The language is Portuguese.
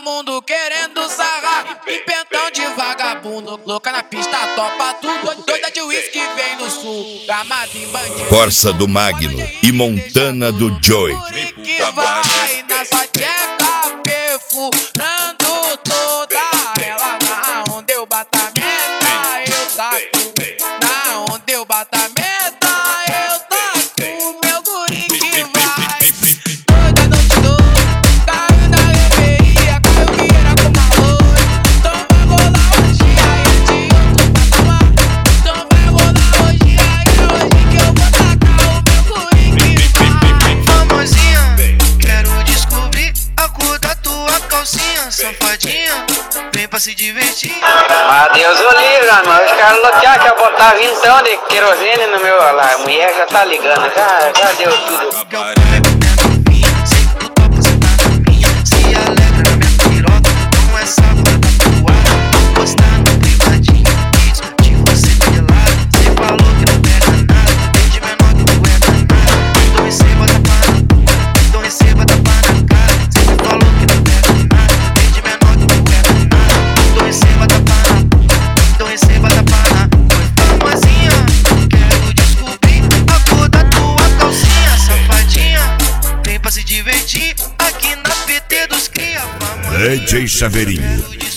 mundo querendo sarrar, pimpentão de vagabundo, louca na pista, topa tudo, doida de uísque vem do sul, gamada em bandido. Corsa do Magno e Montana do Joey. Que vai na sua tcheca, perfurando toda ela. Na onde eu bato a meta, eu taco. Na onde eu bato a meta, eu taco. Meu guri que vai. Toda noite doida, caiu na reveria, caiu que era com valor. Então vai rolar hoje, aí de outro patamar. Então vai rolar hoje, aí é hoje que eu vou tacar o meu guri que vai. Famosinha, quero descobrir a cor da tua calcinha. Safadinha, vem pra se divertir. Deus o livre, mano. Os caras lotearam que eu botar vintão de querosene no meu lá. A mulher já tá ligando, já deu tudo. Sei que tu topa sentar na minha. Se alegra na minha piroca, não é sábado da tua. Vou postar no privadinho vídeos de você pelado. Cê falou que não pega nada, desde menor que tu é danado. Então receba tapa na tua, então receba tapa na cara. Cê falou que não pega nada, desde menor que tu é danado. Então receba tapa na tua, então receba tapa na tua. Famosinha, quero descobrir a cor da tua calcinha. Safadinha, vem pra se divertir aqui na PT dos cria. DJ Chaveirinho.